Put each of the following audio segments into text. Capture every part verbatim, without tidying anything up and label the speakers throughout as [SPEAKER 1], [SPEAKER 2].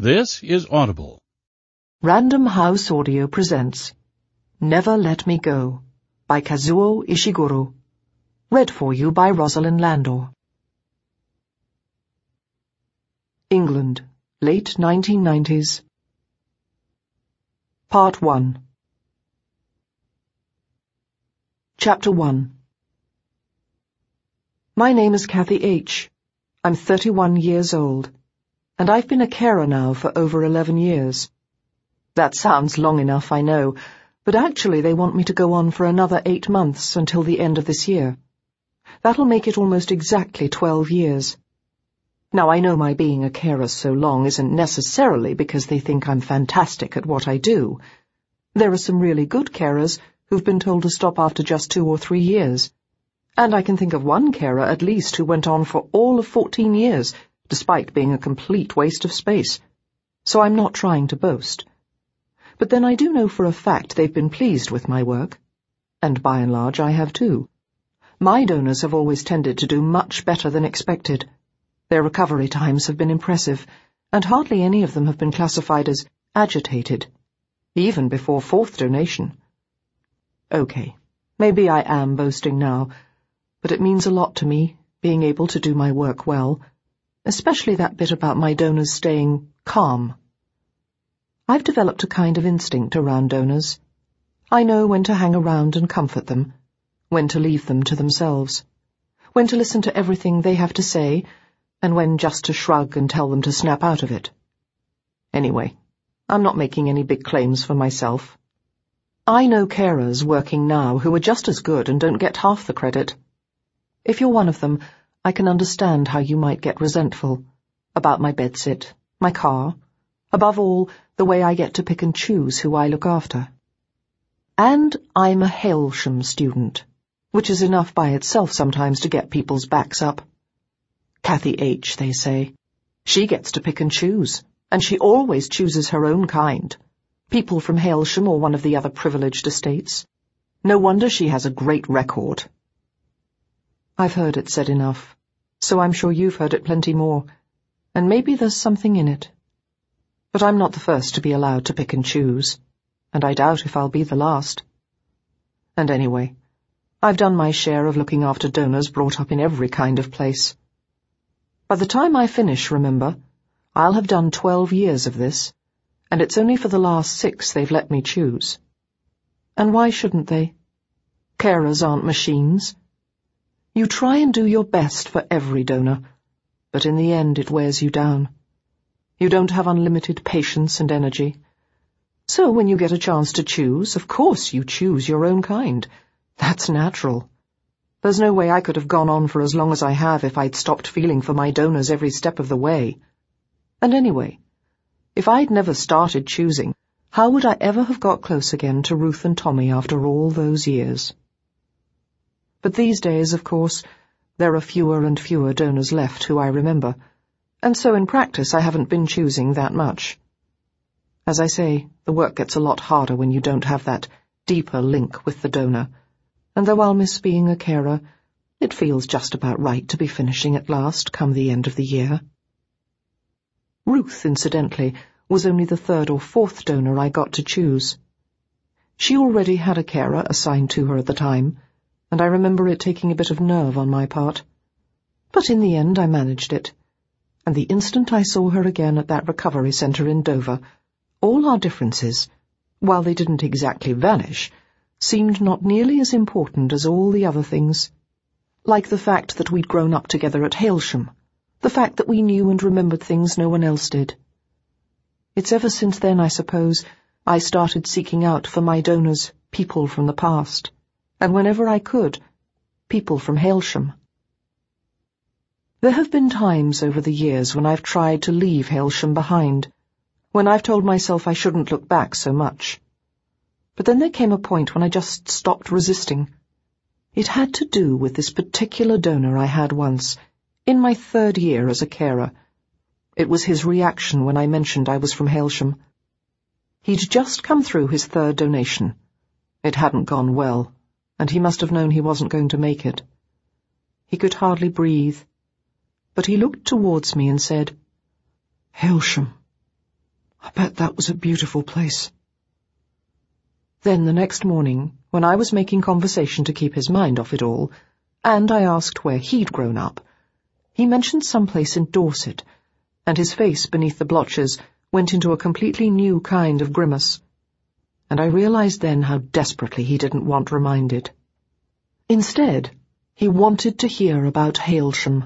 [SPEAKER 1] This is Audible.
[SPEAKER 2] Random House Audio presents Never Let Me Go by Kazuo Ishiguro. Read for you by Rosalind Landor. England, late nineteen nineties. Part one. Chapter one. My name is Kathy H. I'm thirty-one years old, and I've been a carer now for over eleven years. That sounds long enough, I know, but actually they want me to go on for another eight months until the end of this year. That'll make it almost exactly twelve years. Now, I know my being a carer so long isn't necessarily because they think I'm fantastic at what I do. There are some really good carers who've been told to stop after just two or three years. And I can think of one carer at least who went on for all of fourteen years, despite being a complete waste of space. So I'm not trying to boast. But then I do know for a fact they've been pleased with my work. And by and large I have too. My donors have always tended to do much better than expected. Their recovery times have been impressive, and hardly any of them have been classified as agitated, even before fourth donation. Okay, maybe I am boasting now, but it means a lot to me, being able to do my work well, especially that bit about my donors staying calm. I've developed a kind of instinct around donors. I know when to hang around and comfort them, when to leave them to themselves, when to listen to everything they have to say, and when just to shrug and tell them to snap out of it. Anyway, I'm not making any big claims for myself. I know carers working now who are just as good and don't get half the credit. If you're one of them, I can understand how you might get resentful about my bedsit, my car, above all, the way I get to pick and choose who I look after. And I'm a Hailsham student, which is enough by itself sometimes to get people's backs up. Kathy H., they say. She gets to pick and choose, and she always chooses her own kind. People from Hailsham or one of the other privileged estates. No wonder she has a great record. I've heard it said enough, so I'm sure you've heard it plenty more, and maybe there's something in it. But I'm not the first to be allowed to pick and choose, and I doubt if I'll be the last. And anyway, I've done my share of looking after donors brought up in every kind of place. By the time I finish, remember, I'll have done twelve years of this, and it's only for the last six they've let me choose. And why shouldn't they? Carers aren't machines. You try and do your best for every donor, but in the end it wears you down. You don't have unlimited patience and energy. So when you get a chance to choose, of course you choose your own kind. That's natural. There's no way I could have gone on for as long as I have if I'd stopped feeling for my donors every step of the way. And anyway, if I'd never started choosing, how would I ever have got close again to Ruth and Tommy after all those years? But these days, of course, there are fewer and fewer donors left who I remember, and so in practice I haven't been choosing that much. As I say, the work gets a lot harder when you don't have that deeper link with the donor, and though I'll miss being a carer, it feels just about right to be finishing at last come the end of the year. Ruth, incidentally, was only the third or fourth donor I got to choose. She already had a carer assigned to her at the time, and I remember it taking a bit of nerve on my part. But in the end I managed it, and the instant I saw her again at that recovery centre in Dover, all our differences, while they didn't exactly vanish, seemed not nearly as important as all the other things. Like the fact that we'd grown up together at Hailsham, the fact that we knew and remembered things no one else did. It's ever since then, I suppose, I started seeking out for my donors people from the past, and whenever I could, people from Hailsham. There have been times over the years when I've tried to leave Hailsham behind, when I've told myself I shouldn't look back so much. But then there came a point when I just stopped resisting. It had to do with this particular donor I had once, in my third year as a carer. It was his reaction when I mentioned I was from Hailsham. He'd just come through his third donation. It hadn't gone well, and he must have known he wasn't going to make it. He could hardly breathe, but he looked towards me and said, "Hailsham, I bet that was a beautiful place. Then the next morning, when I was making conversation to keep his mind off it all, and I asked where he'd grown up, he mentioned some place in Dorset, and his face beneath the blotches went into a completely new kind of grimace, and I realized then how desperately he didn't want reminded. Instead, he wanted to hear about Hailsham.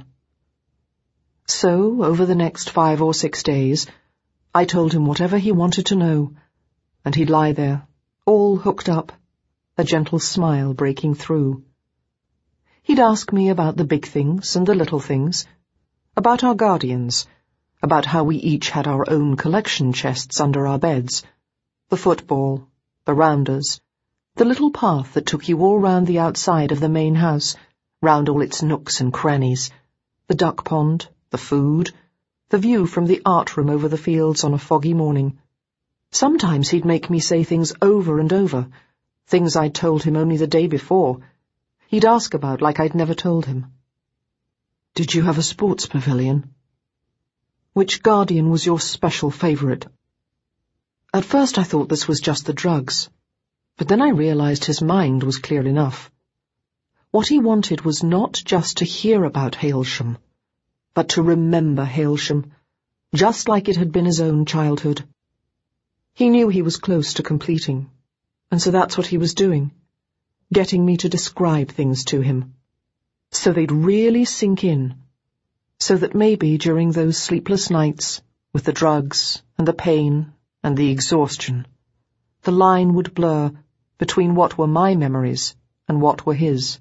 [SPEAKER 2] So, over the next five or six days, I told him whatever he wanted to know, and he'd lie there, all hooked up, a gentle smile breaking through. He'd ask me about the big things and the little things, about our guardians, about how we each had our own collection chests under our beds, the football, the rounders, the little path that took you all round the outside of the main house, round all its nooks and crannies, the duck pond, the food, the view from the art room over the fields on a foggy morning. Sometimes he'd make me say things over and over, things I'd told him only the day before. He'd ask about like I'd never told him. Did you have a sports pavilion? Which guardian was your special favourite? At first I thought this was just the drugs, but then I realised his mind was clear enough. What he wanted was not just to hear about Hailsham, but to remember Hailsham, just like it had been his own childhood. He knew he was close to completing, and so that's what he was doing, getting me to describe things to him, so they'd really sink in, so that maybe during those sleepless nights, with the drugs and the pain and the exhaustion, the line would blur between what were my memories and what were his.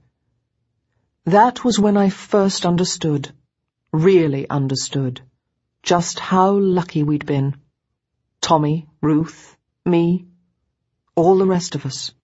[SPEAKER 2] That was when I first understood, really understood, just how lucky we'd been. Tommy, Ruth, me, all the rest of us.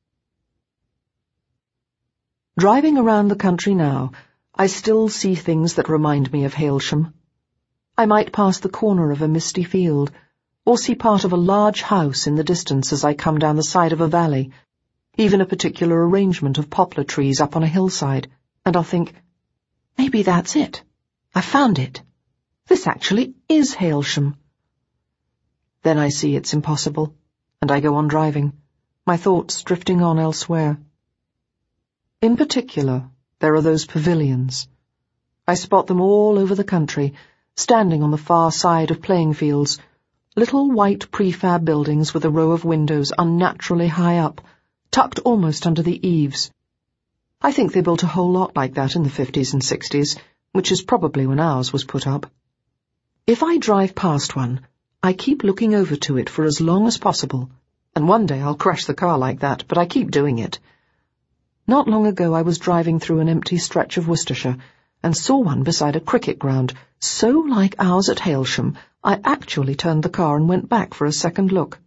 [SPEAKER 2] Driving around the country now, I still see things that remind me of Hailsham. I might pass the corner of a misty field, or see part of a large house in the distance as I come down the side of a valley, even a particular arrangement of poplar trees up on a hillside, and I'll think, maybe that's it. I found it. This actually is Hailsham. Then I see it's impossible, and I go on driving, my thoughts drifting on elsewhere. In particular, there are those pavilions. I spot them all over the country, standing on the far side of playing fields, little white prefab buildings with a row of windows unnaturally high up, tucked almost under the eaves. I think they built a whole lot like that in the fifties and sixties, which is probably when ours was put up. If I drive past one, I keep looking over to it for as long as possible, and one day I'll crash the car like that, but I keep doing it. Not long ago I was driving through an empty stretch of Worcestershire, and saw one beside a cricket ground, so like ours at Hailsham, I actually turned the car and went back for a second look.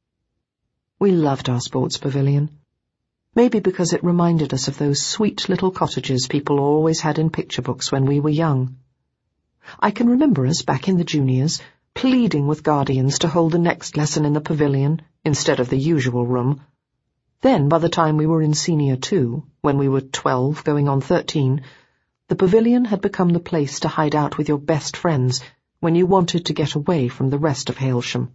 [SPEAKER 2] We loved our sports pavilion. Maybe because it reminded us of those sweet little cottages people always had in picture books when we were young. I can remember us back in the juniors, pleading with guardians to hold the next lesson in the pavilion instead of the usual room. Then, by the time we were in senior two, when we were twelve going on thirteen, the pavilion had become the place to hide out with your best friends when you wanted to get away from the rest of Hailsham.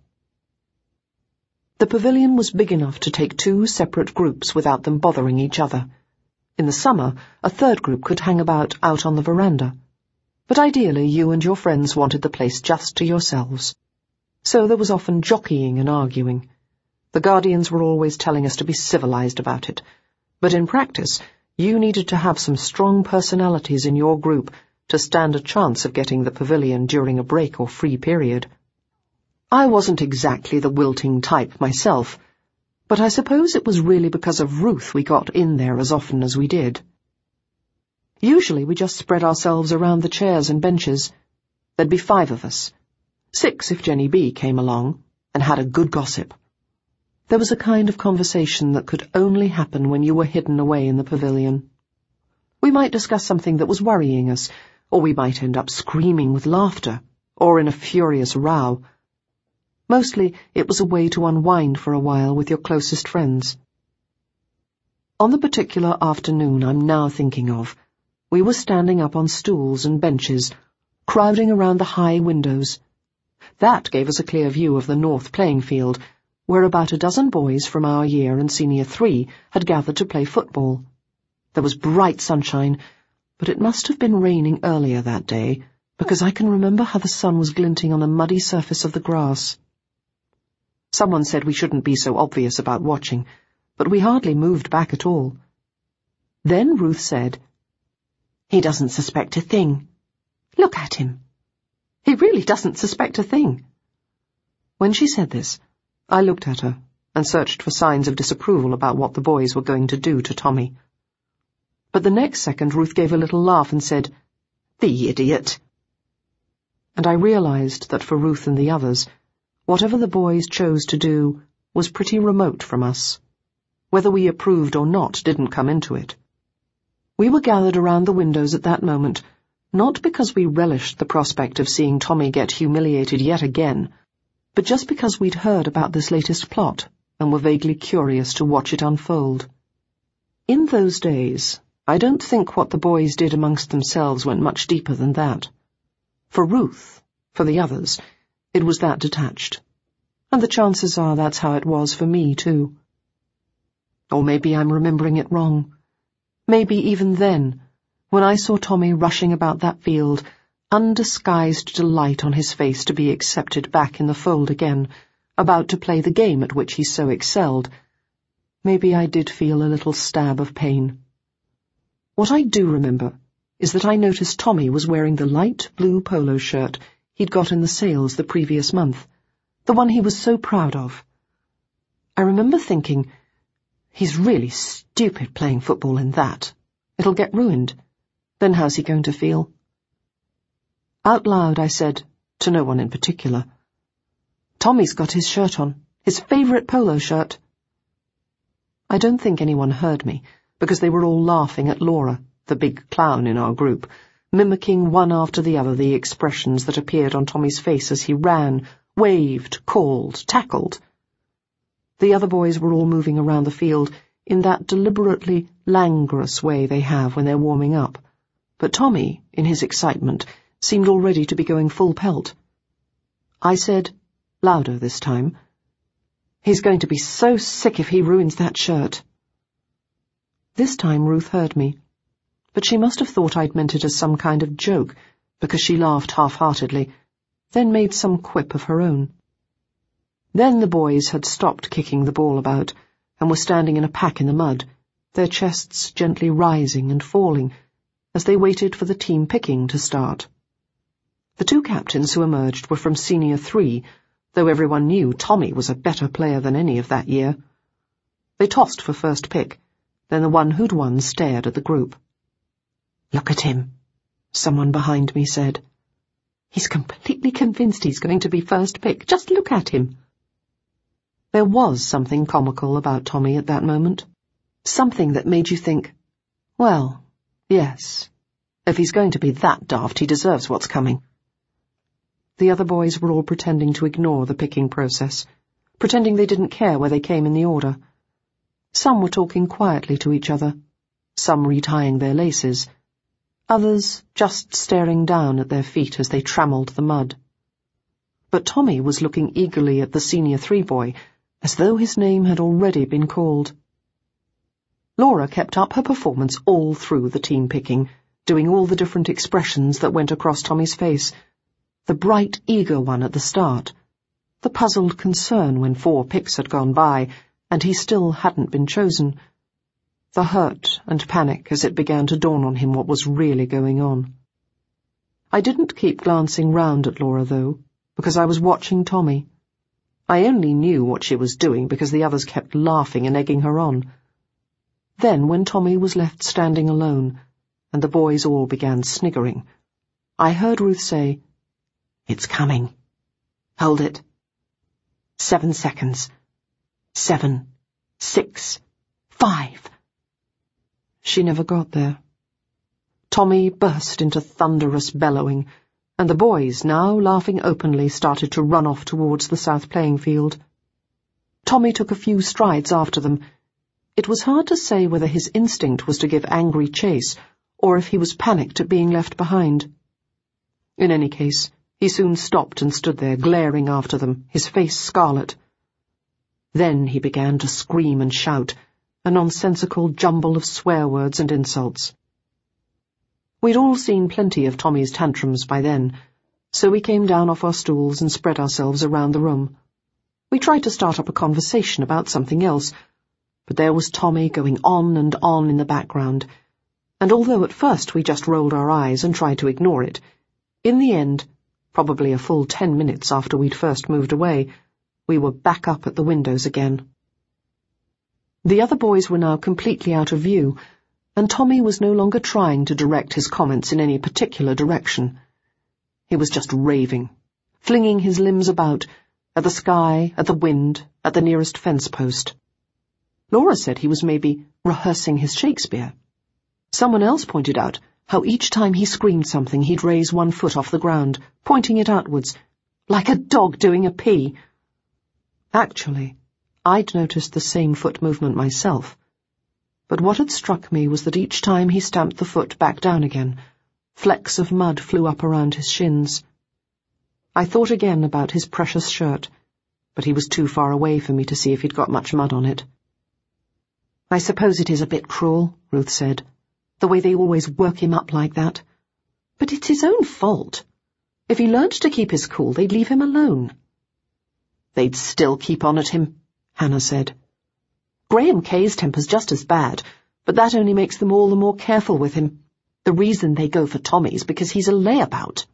[SPEAKER 2] The pavilion was big enough to take two separate groups without them bothering each other. In the summer, a third group could hang about out on the veranda. But ideally you and your friends wanted the place just to yourselves. So there was often jockeying and arguing. The guardians were always telling us to be civilized about it, but in practice you needed to have some strong personalities in your group to stand a chance of getting the pavilion during a break or free period. I wasn't exactly the wilting type myself, but I suppose it was really because of Ruth we got in there as often as we did. Usually we just spread ourselves around the chairs and benches. There'd be five of us, six if Jenny B came along, and had a good gossip. There was a kind of conversation that could only happen when you were hidden away in the pavilion. We might discuss something that was worrying us, or we might end up screaming with laughter, or in a furious row. Mostly it was a way to unwind for a while with your closest friends. On the particular afternoon I'm now thinking of, we were standing up on stools and benches, crowding around the high windows. That gave us a clear view of the north playing field, where about a dozen boys from our year and senior three had gathered to play football. There was bright sunshine, but it must have been raining earlier that day, because I can remember how the sun was glinting on the muddy surface of the grass. Someone said we shouldn't be so obvious about watching, but we hardly moved back at all. Then Ruth said, "He doesn't suspect a thing. Look at him. He really doesn't suspect a thing." When she said this, I looked at her and searched for signs of disapproval about what the boys were going to do to Tommy. But the next second Ruth gave a little laugh and said, "The idiot." And I realized that for Ruth and the others, whatever the boys chose to do was pretty remote from us. Whether we approved or not didn't come into it. We were gathered around the windows at that moment, not because we relished the prospect of seeing Tommy get humiliated yet again, but just because we'd heard about this latest plot and were vaguely curious to watch it unfold. In those days, I don't think what the boys did amongst themselves went much deeper than that. For Ruth, for the others, it was that detached. And the chances are that's how it was for me, too. Or maybe I'm remembering it wrong. Maybe even then, when I saw Tommy rushing about that field, undisguised delight on his face to be accepted back in the fold again, about to play the game at which he so excelled, maybe I did feel a little stab of pain. What I do remember is that I noticed Tommy was wearing the light blue polo shirt he'd got in the sales the previous month, the one he was so proud of. I remember thinking, he's really stupid playing football in that. It'll get ruined. Then how's he going to feel? Out loud I said, to no one in particular, "Tommy's got his shirt on, his favourite polo shirt." I don't think anyone heard me, because they were all laughing at Laura, the big clown in our group, mimicking one after the other the expressions that appeared on Tommy's face as he ran, waved, called, tackled. The other boys were all moving around the field in that deliberately languorous way they have when they're warming up, but Tommy, in his excitement, seemed already to be going full pelt. I said, louder this time, "He's going to be so sick if he ruins that shirt." This time Ruth heard me, but she must have thought I'd meant it as some kind of joke, because she laughed half-heartedly, then made some quip of her own. Then the boys had stopped kicking the ball about, and were standing in a pack in the mud, their chests gently rising and falling, as they waited for the team picking to start. The two captains who emerged were from senior three, though everyone knew Tommy was a better player than any of that year. They tossed for first pick, then the one who'd won stared at the group. "Look at him," someone behind me said. "He's completely convinced he's going to be first pick. Just look at him." There was something comical about Tommy at that moment. Something that made you think, well, yes, if he's going to be that daft, he deserves what's coming. The other boys were all pretending to ignore the picking process, pretending they didn't care where they came in the order. Some were talking quietly to each other, some retying their laces, others just staring down at their feet as they trammelled the mud. But Tommy was looking eagerly at the senior three boy, as though his name had already been called. Laura kept up her performance all through the team picking, doing all the different expressions that went across Tommy's face, the bright, eager one at the start, the puzzled concern when four picks had gone by and he still hadn't been chosen, the hurt and panic as it began to dawn on him what was really going on. I didn't keep glancing round at Laura, though, because I was watching Tommy. I only knew what she was doing because the others kept laughing and egging her on. Then, when Tommy was left standing alone, and the boys all began sniggering, I heard Ruth say, "It's coming. Hold it. Seven seconds. Seven. Six. Five." She never got there. Tommy burst into thunderous bellowing, and the boys, now laughing openly, started to run off towards the south playing field. Tommy took a few strides after them. It was hard to say whether his instinct was to give angry chase, or if he was panicked at being left behind. In any case, He soon stopped and stood there, glaring after them, his face scarlet. Then he began to scream and shout, a nonsensical jumble of swear words and insults. We'd all seen plenty of Tommy's tantrums by then, so we came down off our stools and spread ourselves around the room. We tried to start up a conversation about something else, but there was Tommy going on and on in the background, and although at first we just rolled our eyes and tried to ignore it, in the end, probably a full ten minutes after we'd first moved away, we were back up at the windows again. The other boys were now completely out of view, and Tommy was no longer trying to direct his comments in any particular direction. He was just raving, flinging his limbs about, at the sky, at the wind, at the nearest fence post. Laura said he was maybe rehearsing his Shakespeare. Someone else pointed out how each time he screamed something he'd raise one foot off the ground, pointing it outwards, like a dog doing a pee. Actually, I'd noticed the same foot movement myself, but what had struck me was that each time he stamped the foot back down again, flecks of mud flew up around his shins. I thought again about his precious shirt, but he was too far away for me to see if he'd got much mud on it. "I suppose it is a bit cruel," Ruth said, "the way they always work him up like that. But it's his own fault. If he learned to keep his cool, they'd leave him alone." "They'd still keep on at him," Hannah said. "Graham Kay's temper's just as bad, but that only makes them all the more careful with him. The reason they go for Tommy's because he's a layabout."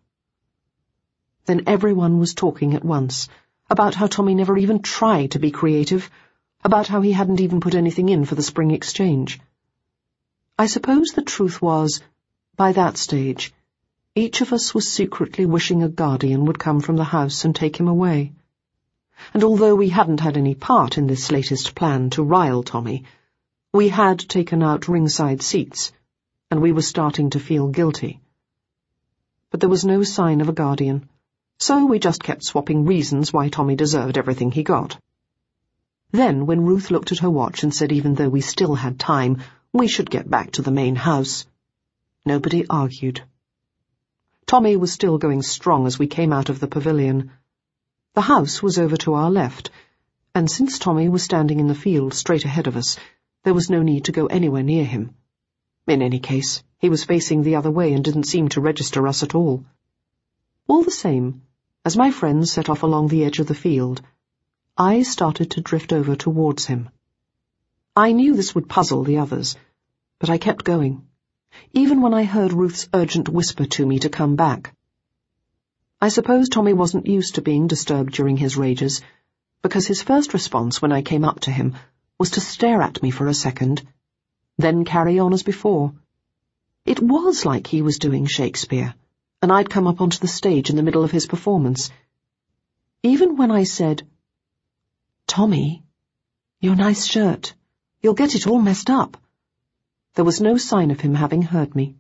[SPEAKER 2] Then everyone was talking at once, about how Tommy never even tried to be creative, about how he hadn't even put anything in for the spring exchange. I suppose the truth was, by that stage, each of us was secretly wishing a guardian would come from the house and take him away. And although we hadn't had any part in this latest plan to rile Tommy, we had taken out ringside seats, and we were starting to feel guilty. But there was no sign of a guardian, so we just kept swapping reasons why Tommy deserved everything he got. Then, when Ruth looked at her watch and said even though we still had time, we should get back to the main house, nobody argued. Tommy was still going strong as we came out of the pavilion. The house was over to our left, and since Tommy was standing in the field straight ahead of us, there was no need to go anywhere near him. In any case, he was facing the other way and didn't seem to register us at all. All the same, as my friends set off along the edge of the field, I started to drift over towards him. I knew this would puzzle the others, but I kept going, even when I heard Ruth's urgent whisper to me to come back. I suppose Tommy wasn't used to being disturbed during his rages, because his first response when I came up to him was to stare at me for a second, then carry on as before. It was like he was doing Shakespeare, and I'd come up onto the stage in the middle of his performance. Even when I said, "Tommy, your nice shirt, you'll get it all messed up," there was no sign of him having heard me.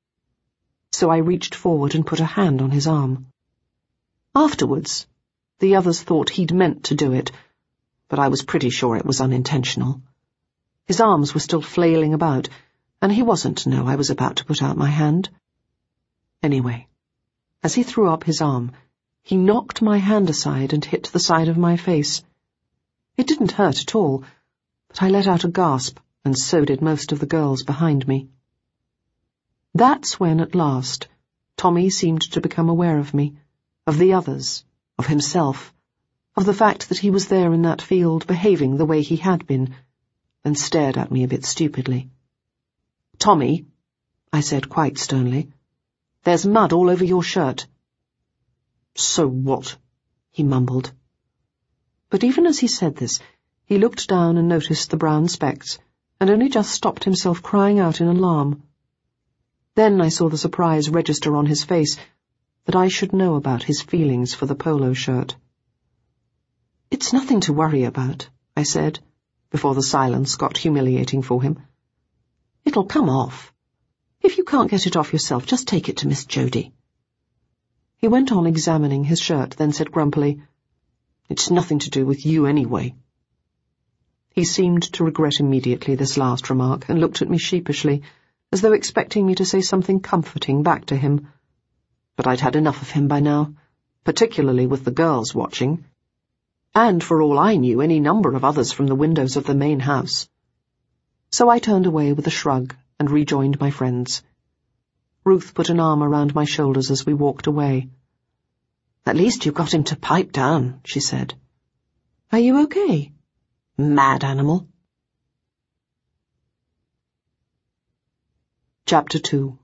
[SPEAKER 2] So I reached forward and put a hand on his arm. Afterwards, the others thought he'd meant to do it, but I was pretty sure it was unintentional. His arms were still flailing about, and he wasn't to know I was about to put out my hand. Anyway, as he threw up his arm, he knocked my hand aside and hit the side of my face. It didn't hurt at all, but I let out a gasp, and so did most of the girls behind me. That's when, at last, Tommy seemed to become aware of me, of the others, of himself, of the fact that he was there in that field behaving the way he had been, and stared at me a bit stupidly. "Tommy," I said quite sternly, "there's mud all over your shirt." "So what?" he mumbled. But even as he said this, he looked down and noticed the brown specks, and only just stopped himself crying out in alarm. Then I saw the surprise register on his face, that I should know about his feelings for the polo shirt. "It's nothing to worry about," I said, before the silence got humiliating for him. "It'll come off. If you can't get it off yourself, just take it to Miss Jody." He went on examining his shirt, then said grumpily, "It's nothing to do with you anyway." He seemed to regret immediately this last remark, and looked at me sheepishly, as though expecting me to say something comforting back to him. But I'd had enough of him by now, particularly with the girls watching, and for all I knew, any number of others from the windows of the main house. So I turned away with a shrug and rejoined my friends. Ruth put an arm around my shoulders as we walked away. "At least you got him to pipe down," she said. "Are you okay?" "Mad animal." Chapter two.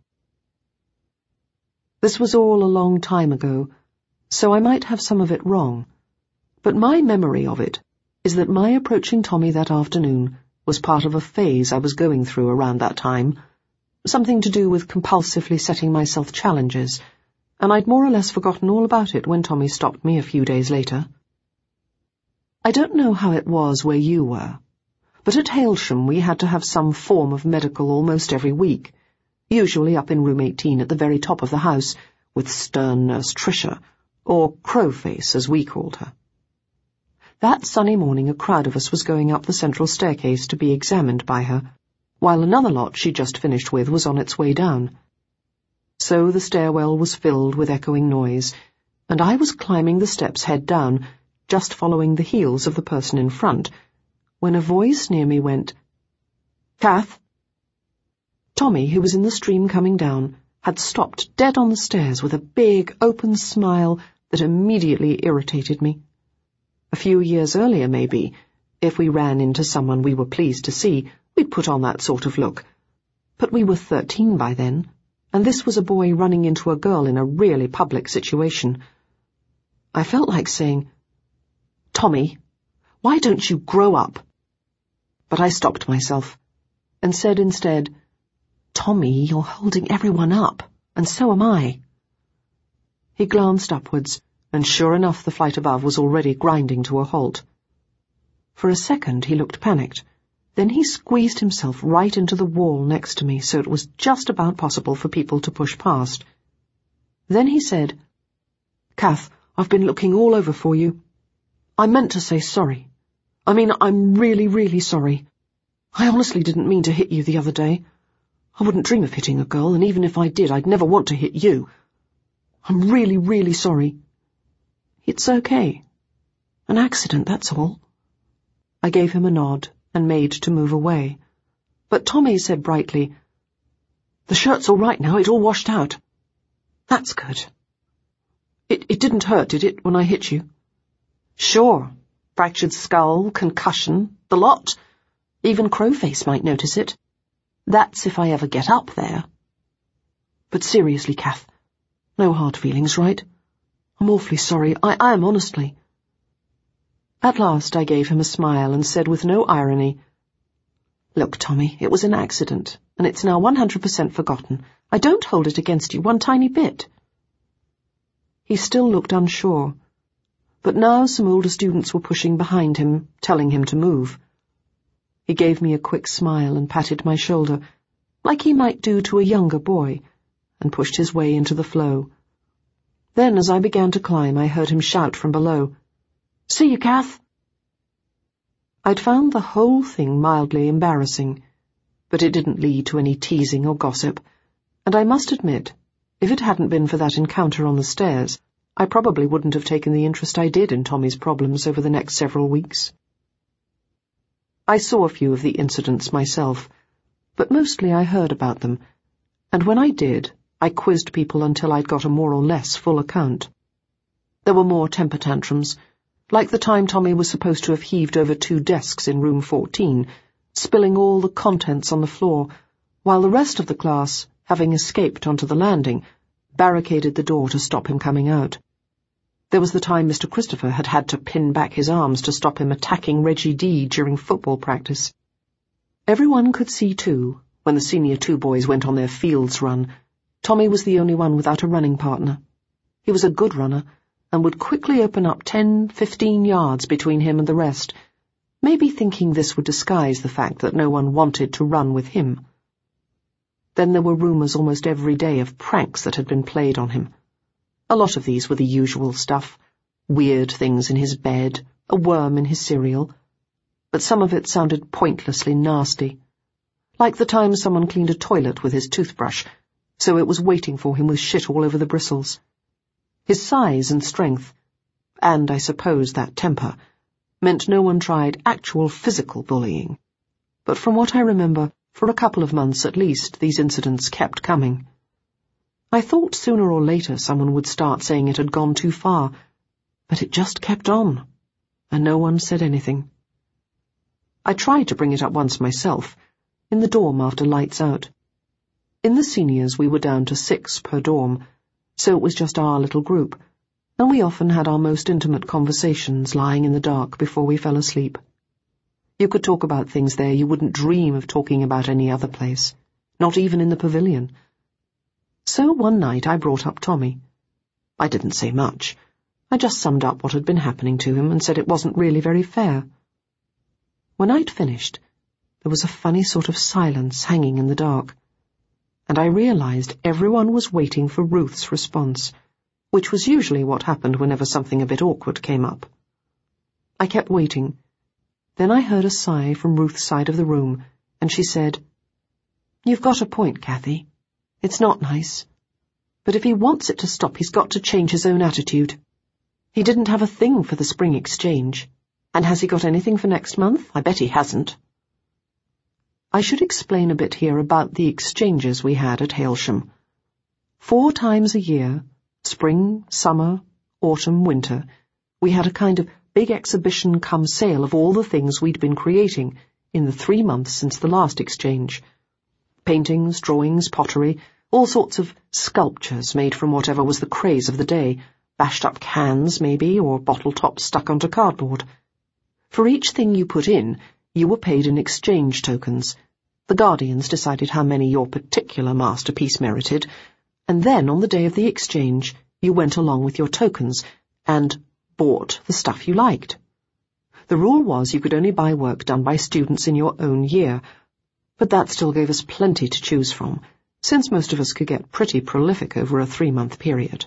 [SPEAKER 2] This was all a long time ago, so I might have some of it wrong, but my memory of it is that my approaching Tommy that afternoon was part of a phase I was going through around that time, something to do with compulsively setting myself challenges, and I'd more or less forgotten all about it when Tommy stopped me a few days later. I don't know how it was where you were, but at Hailsham we had to have some form of medical almost every week, usually up in room eighteen at the very top of the house, with stern Nurse Tricia, or Crowface as we called her. That sunny morning a crowd of us was going up the central staircase to be examined by her, while another lot she'd just finished with was on its way down. So the stairwell was filled with echoing noise, and I was climbing the steps head down, just following the heels of the person in front, when a voice near me went, "Kath?" Tommy, who was in the stream coming down, had stopped dead on the stairs with a big, open smile that immediately irritated me. A few years earlier, maybe, if we ran into someone we were pleased to see, we'd put on that sort of look. But we were thirteen by then, and this was a boy running into a girl in a really public situation. I felt like saying, "Tommy, why don't you grow up?" But I stopped myself, and said instead, "Tommy, you're holding everyone up, and so am I." He glanced upwards, and sure enough the flight above was already grinding to a halt. For a second he looked panicked. Then he squeezed himself right into the wall next to me, so it was just about possible for people to push past. Then he said, "Kath, I've been looking all over for you. I meant to say sorry. I mean, I'm really, really sorry. I honestly didn't mean to hit you the other day. I wouldn't dream of hitting a girl, and even if I did, I'd never want to hit you. I'm really, really sorry." "It's okay. An accident, that's all." I gave him a nod and made to move away. But Tommy said brightly, "The shirt's all right now, it all washed out." "That's good. It, it didn't hurt, did it, when I hit you?" "Sure. Fractured skull, concussion, the lot. Even Crowface might notice it. That's if I ever get up there." "But seriously, Kath, no hard feelings, right? I'm awfully sorry. I, I am, honestly." At last I gave him a smile and said with no irony, "Look, Tommy, it was an accident, and it's now one hundred percent forgotten. I don't hold it against you one tiny bit." He still looked unsure, but now some older students were pushing behind him, telling him to move. He gave me a quick smile and patted my shoulder, like he might do to a younger boy, and pushed his way into the flow. Then, as I began to climb, I heard him shout from below, "See you, Kath." I'd found the whole thing mildly embarrassing, but it didn't lead to any teasing or gossip, and I must admit, if it hadn't been for that encounter on the stairs, I probably wouldn't have taken the interest I did in Tommy's problems over the next several weeks. I saw a few of the incidents myself, but mostly I heard about them, and when I did, I quizzed people until I'd got a more or less full account. There were more temper tantrums, like the time Tommy was supposed to have heaved over two desks in room fourteen, spilling all the contents on the floor, while the rest of the class, having escaped onto the landing, barricaded the door to stop him coming out. There was the time Mister Christopher had had to pin back his arms to stop him attacking Reggie D during football practice. Everyone could see, too, when the senior two boys went on their fields run, Tommy was the only one without a running partner. He was a good runner, and would quickly open up ten, fifteen yards between him and the rest, maybe thinking this would disguise the fact that no one wanted to run with him. Then there were rumours almost every day of pranks that had been played on him. A lot of these were the usual stuff, weird things in his bed, a worm in his cereal, but some of it sounded pointlessly nasty, like the time someone cleaned a toilet with his toothbrush, so it was waiting for him with shit all over the bristles. His size and strength, and I suppose that temper, meant no one tried actual physical bullying. But from what I remember, for a couple of months at least, these incidents kept coming. I thought sooner or later someone would start saying it had gone too far, but it just kept on, and no one said anything. I tried to bring it up once myself, in the dorm after lights out. In the seniors we were down to six per dorm, so it was just our little group, and we often had our most intimate conversations lying in the dark before we fell asleep. You could talk about things there you wouldn't dream of talking about any other place, not even in the pavilion. So one night I brought up Tommy. I didn't say much. I just summed up what had been happening to him and said it wasn't really very fair. When I'd finished, there was a funny sort of silence hanging in the dark, and I realized everyone was waiting for Ruth's response, which was usually what happened whenever something a bit awkward came up. I kept waiting. Then I heard a sigh from Ruth's side of the room, and she said, "You've got a point, Kathy. It's not nice. But if he wants it to stop, he's got to change his own attitude. He didn't have a thing for the spring exchange. And has he got anything for next month? I bet he hasn't." I should explain a bit here about the exchanges we had at Hailsham. Four times a year, spring, summer, autumn, winter, we had a kind of big exhibition come sale of all the things we'd been creating in the three months since the last exchange. Paintings, drawings, pottery, all sorts of sculptures made from whatever was the craze of the day, bashed up cans, maybe, or bottle tops stuck onto cardboard. For each thing you put in, you were paid in exchange tokens. The guardians decided how many your particular masterpiece merited, and then on the day of the exchange, you went along with your tokens and bought the stuff you liked. The rule was you could only buy work done by students in your own year, but that still gave us plenty to choose from, since most of us could get pretty prolific over a three-month period.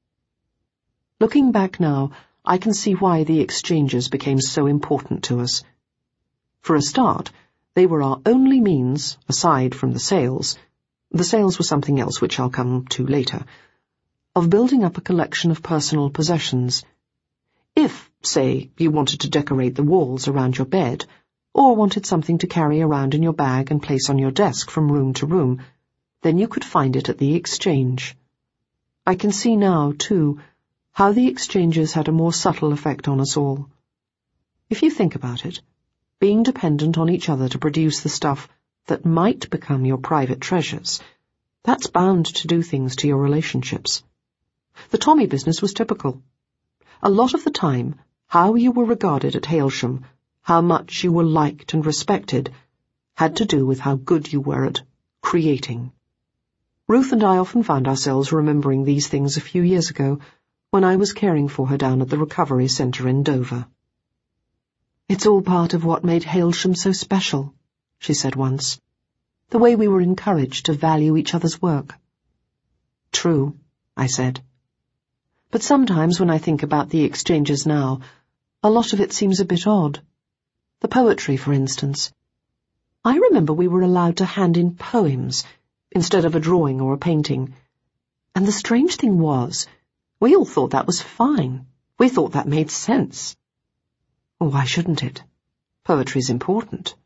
[SPEAKER 2] Looking back now, I can see why the exchanges became so important to us. For a start, they were our only means, aside from the sales — the sales were something else which I'll come to later — of building up a collection of personal possessions. If, say, you wanted to decorate the walls around your bed, or wanted something to carry around in your bag and place on your desk from room to room, then you could find it at the exchange. I can see now, too, how the exchanges had a more subtle effect on us all. If you think about it, being dependent on each other to produce the stuff that might become your private treasures, that's bound to do things to your relationships. The Tommy business was typical. A lot of the time, how you were regarded at Hailsham, how much you were liked and respected, had to do with how good you were at creating. Ruth and I often found ourselves remembering these things a few years ago, when I was caring for her down at the recovery centre in Dover. "It's all part of what made Hailsham so special," she said once. "The way we were encouraged to value each other's work." "True," I said. "But sometimes when I think about the exchanges now, a lot of it seems a bit odd. The poetry, for instance. I remember we were allowed to hand in poems instead of a drawing or a painting. And the strange thing was, we all thought that was fine. We thought that made sense. Why shouldn't it? Poetry's important.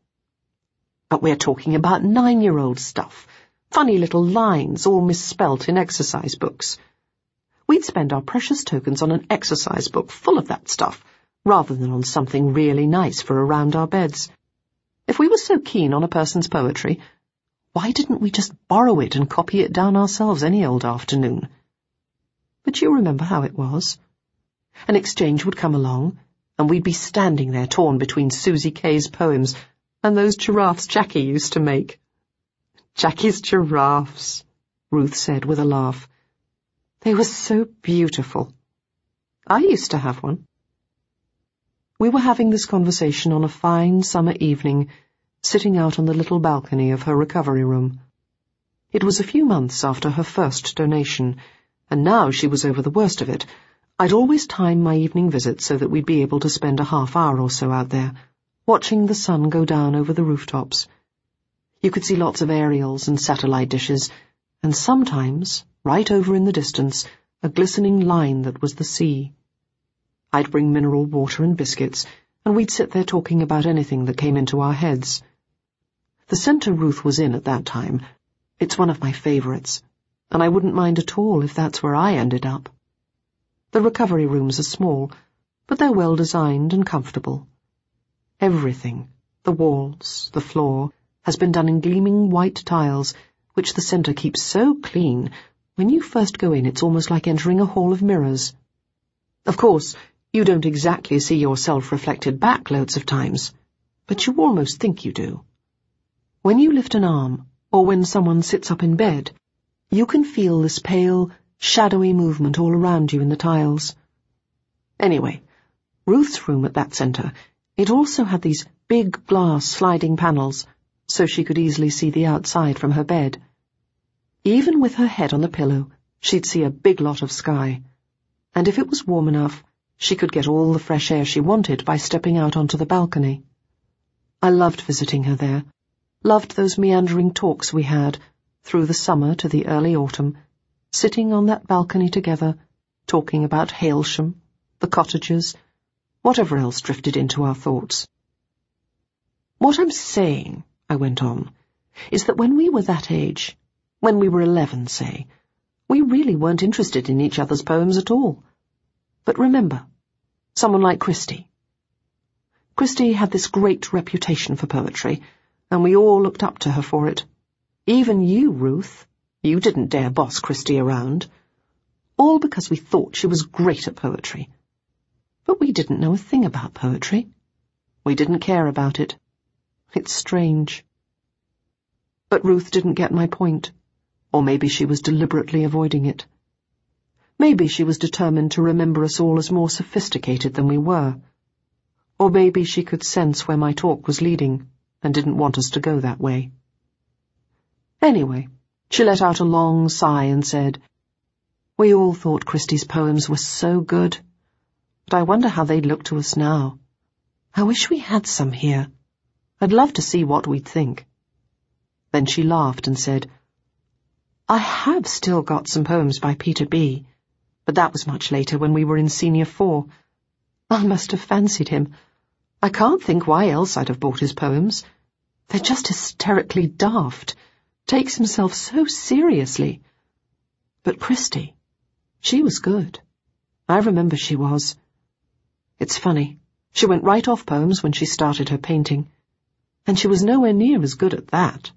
[SPEAKER 2] But we're talking about nine-year-old stuff, funny little lines all misspelt in exercise books. We'd spend our precious tokens on an exercise book full of that stuff, rather than on something really nice for around our beds. If we were so keen on a person's poetry, why didn't we just borrow it and copy it down ourselves any old afternoon? But you remember how it was. An exchange would come along, and we'd be standing there torn between Susie Kay's poems and those giraffes Jackie used to make. "Jackie's giraffes," Ruth said with a laugh. "They were so beautiful. I used to have one." We were having this conversation on a fine summer evening, sitting out on the little balcony of her recovery room. It was a few months after her first donation, and now she was over the worst of it. I'd always time my evening visits so that we'd be able to spend a half hour or so out there, watching the sun go down over the rooftops. You could see lots of aerials and satellite dishes, and sometimes, right over in the distance, a glistening line that was the sea. I'd bring mineral water and biscuits, and we'd sit there talking about anything that came into our heads. The centre Ruth was in at that time, it's one of my favourites, and I wouldn't mind at all if that's where I ended up. The recovery rooms are small, but they're well designed and comfortable. Everything, the walls, the floor, has been done in gleaming white tiles, which the centre keeps so clean, when you first go in it's almost like entering a hall of mirrors. Of course, you don't exactly see yourself reflected back loads of times, but you almost think you do. When you lift an arm, or when someone sits up in bed, you can feel this pale, shadowy movement all around you in the tiles. Anyway, Ruth's room at that centre, it also had these big glass sliding panels, so she could easily see the outside from her bed. Even with her head on the pillow, she'd see a big lot of sky, and if it was warm enough, she could get all the fresh air she wanted by stepping out onto the balcony. I loved visiting her there, loved those meandering talks we had, through the summer to the early autumn, sitting on that balcony together, talking about Hailsham, the cottages, whatever else drifted into our thoughts. What I'm saying, I went on, is that when we were that age, when we were eleven, say, we really weren't interested in each other's poems at all. But remember, someone like Christie. Christie had this great reputation for poetry, and we all looked up to her for it. Even you, Ruth. You didn't dare boss Christie around. All because we thought she was great at poetry. But we didn't know a thing about poetry. We didn't care about it. It's strange. But Ruth didn't get my point, or maybe she was deliberately avoiding it. Maybe she was determined to remember us all as more sophisticated than we were. Or maybe she could sense where my talk was leading, and didn't want us to go that way. Anyway, she let out a long sigh and said, "We all thought Christie's poems were so good, but I wonder how they'd look to us now. I wish we had some here. I'd love to see what we'd think." Then she laughed and said, "I have still got some poems by Peter B., but that was much later when we were in Senior Four. I must have fancied him. I can't think why else I'd have bought his poems. They're just hysterically daft. Takes himself so seriously. But Christie, she was good. I remember she was. It's funny, she went right off poems when she started her painting, and she was nowhere near as good at that."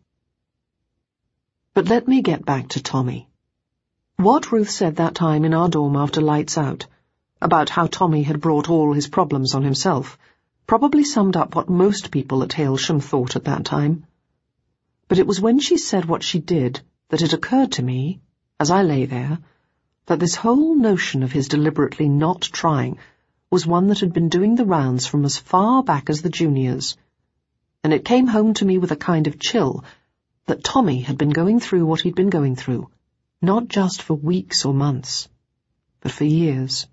[SPEAKER 2] But let me get back to Tommy. What Ruth said that time in our dorm after lights out, about how Tommy had brought all his problems on himself, probably summed up what most people at Hailsham thought at that time. But it was when she said what she did that it occurred to me, as I lay there, that this whole notion of his deliberately not trying was one that had been doing the rounds from as far back as the juniors, and it came home to me with a kind of chill that Tommy had been going through what he'd been going through, not just for weeks or months, but for years.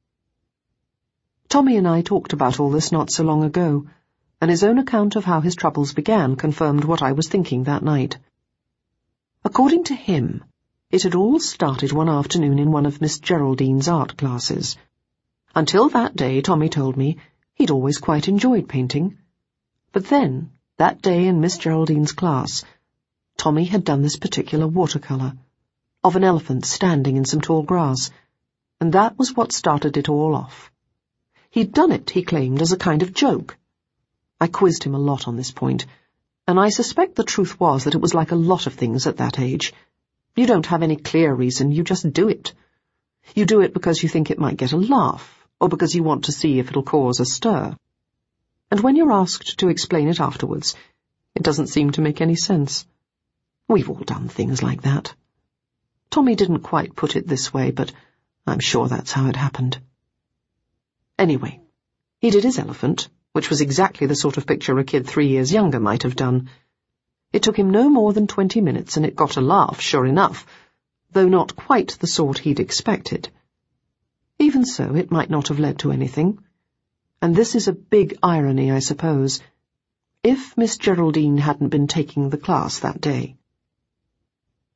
[SPEAKER 2] Tommy and I talked about all this not so long ago, and his own account of how his troubles began confirmed what I was thinking that night. According to him, it had all started one afternoon in one of Miss Geraldine's art classes. Until that day, Tommy told me, he'd always quite enjoyed painting. But then, that day in Miss Geraldine's class, Tommy had done this particular watercolour, of an elephant standing in some tall grass, and that was what started it all off. He'd done it, he claimed, as a kind of joke. I quizzed him a lot on this point, and I suspect the truth was that it was like a lot of things at that age. You don't have any clear reason, you just do it. You do it because you think it might get a laugh, or because you want to see if it'll cause a stir. And when you're asked to explain it afterwards, it doesn't seem to make any sense. We've all done things like that. Tommy didn't quite put it this way, but I'm sure that's how it happened. Anyway, he did his elephant, which was exactly the sort of picture a kid three years younger might have done. It took him no more than twenty minutes, and it got a laugh, sure enough, though not quite the sort he'd expected. Even so, it might not have led to anything. And this is a big irony, I suppose, if Miss Geraldine hadn't been taking the class that day.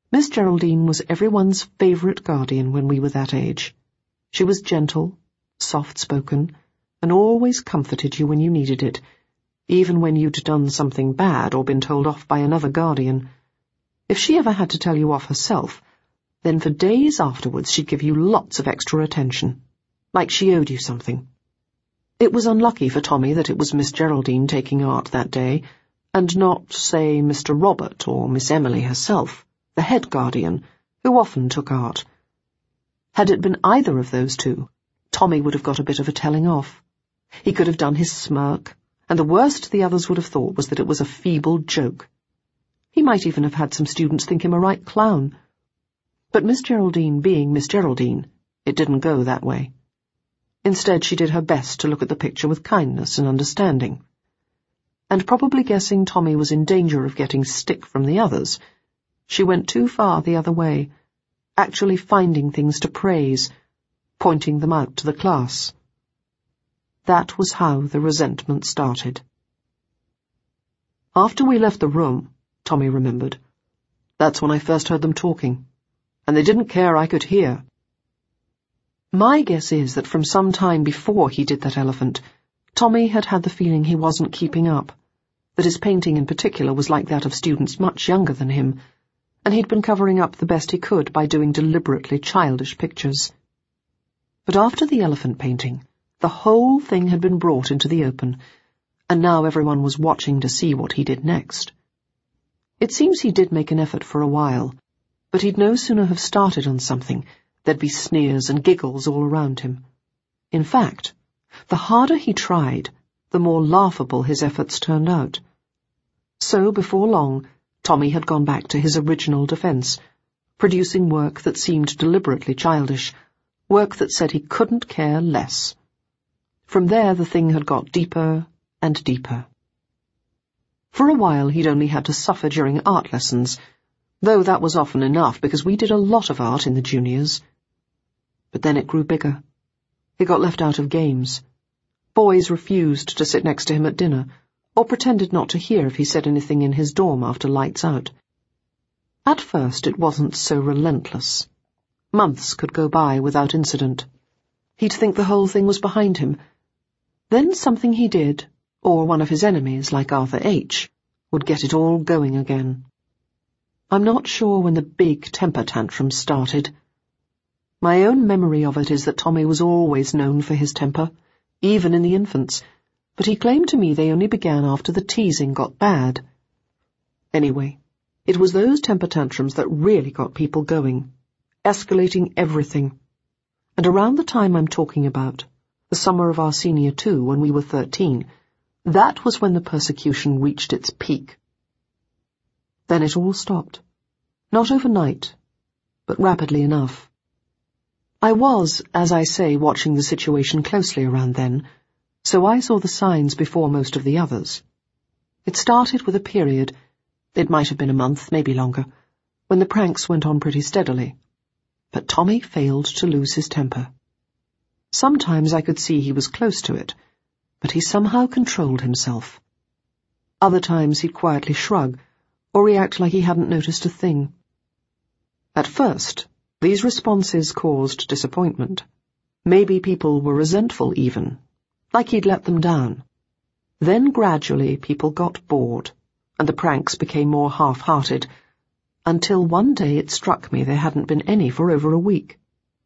[SPEAKER 2] Miss Geraldine was everyone's favourite guardian when we were that age. She was gentle, soft-spoken, and always comforted you when you needed it, even when you'd done something bad or been told off by another guardian. If she ever had to tell you off herself, then for days afterwards she'd give you lots of extra attention, like she owed you something. It was unlucky for Tommy that it was Miss Geraldine taking art that day, and not, say, Mister Robert or Miss Emily herself, the head guardian, who often took art. Had it been either of those two, Tommy would have got a bit of a telling off. He could have done his smirk, and the worst the others would have thought was that it was a feeble joke. He might even have had some students think him a right clown. But Miss Geraldine being Miss Geraldine, it didn't go that way. Instead, she did her best to look at the picture with kindness and understanding. And probably guessing Tommy was in danger of getting stick from the others, she went too far the other way, actually finding things to praise, pointing them out to the class. That was how the resentment started. After we left the room, Tommy remembered, that's when I first heard them talking, and they didn't care I could hear. My guess is that from some time before he did that elephant, Tommy had had the feeling he wasn't keeping up, that his painting in particular was like that of students much younger than him, and he'd been covering up the best he could by doing deliberately childish pictures. But after the elephant painting, the whole thing had been brought into the open, and now everyone was watching to see what he did next. It seems he did make an effort for a while, but he'd no sooner have started on something, there'd be sneers and giggles all around him. In fact, the harder he tried, the more laughable his efforts turned out. So, before long, Tommy had gone back to his original defence, producing work that seemed deliberately childish, work that said he couldn't care less. From there the thing had got deeper and deeper. For a while he'd only had to suffer during art lessons, though that was often enough because we did a lot of art in the juniors. But then it grew bigger. He got left out of games. Boys refused to sit next to him at dinner, or pretended not to hear if he said anything in his dorm after lights out. At first it wasn't so relentless. Months could go by without incident. He'd think the whole thing was behind him. Then something he did, or one of his enemies, like Arthur H., would get it all going again. I'm not sure when the big temper tantrum started. My own memory of it is that Tommy was always known for his temper, even in the infants, but he claimed to me they only began after the teasing got bad. Anyway, it was those temper tantrums that really got people going, escalating everything. And around the time I'm talking about, the summer of our senior two, when we were thirteen, that was when the persecution reached its peak. Then it all stopped. Not overnight, but rapidly enough. I was, as I say, watching the situation closely around then, so I saw the signs before most of the others. It started with a period, it might have been a month, maybe longer, when the pranks went on pretty steadily. But Tommy failed to lose his temper. Sometimes I could see he was close to it, but he somehow controlled himself. Other times he'd quietly shrug, or react like he hadn't noticed a thing. At first, these responses caused disappointment. Maybe people were resentful even, like he'd let them down. Then gradually people got bored, and the pranks became more half-hearted, until one day it struck me there hadn't been any for over a week.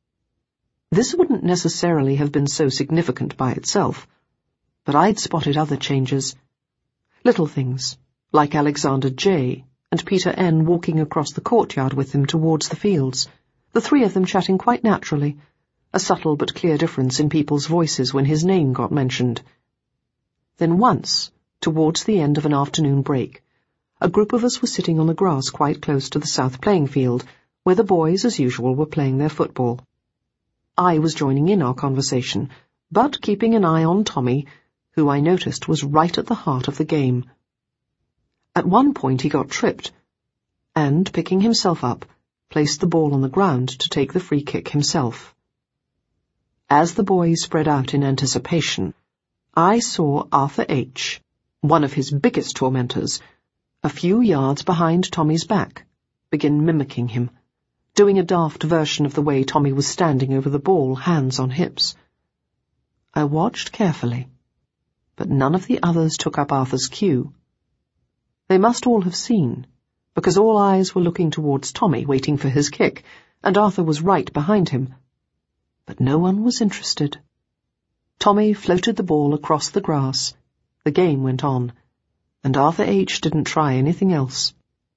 [SPEAKER 2] This wouldn't necessarily have been so significant by itself, but I'd spotted other changes. Little things, like Alexander J. and Peter N. walking across the courtyard with him towards the fields, the three of them chatting quite naturally, a subtle but clear difference in people's voices when his name got mentioned. Then once, towards the end of an afternoon break, a group of us were sitting on the grass quite close to the south playing field, where the boys, as usual, were playing their football. I was joining in our conversation, but keeping an eye on Tommy, who I noticed was right at the heart of the game. At one point he got tripped, and, picking himself up, placed the ball on the ground to take the free kick himself. As the boys spread out in anticipation, I saw Arthur H., one of his biggest tormentors, a few yards behind Tommy's back, begin mimicking him, doing a daft version of the way Tommy was standing over the ball, hands on hips. I watched carefully, but none of the others took up Arthur's cue. They must all have seen, because all eyes were looking towards Tommy, waiting for his kick, and Arthur was right behind him. But no one was interested. Tommy floated the ball across the grass. The game went on, and Arthur H. didn't try anything else.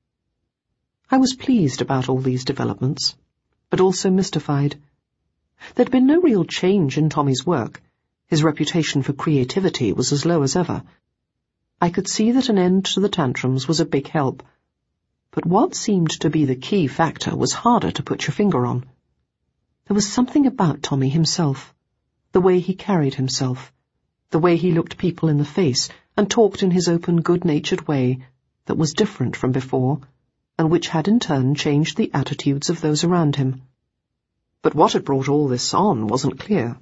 [SPEAKER 2] I was pleased about all these developments, but also mystified. There'd been no real change in Tommy's work. His reputation for creativity was as low as ever. I could see that an end to the tantrums was a big help, but what seemed to be the key factor was harder to put your finger on. There was something about Tommy himself, the way he carried himself, the way he looked people in the face and talked in his open, good-natured way, that was different from before, and which had in turn changed the attitudes of those around him. But what had brought all this on wasn't clear.